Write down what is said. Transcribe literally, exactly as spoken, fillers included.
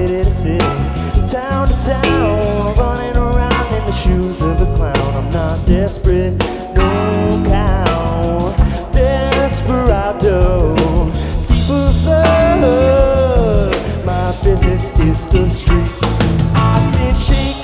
city to city, town to town, running around in the shoes of a clown. I'm not desperate, no cow, desperado, thief of love. My business is the street. I've been shaking.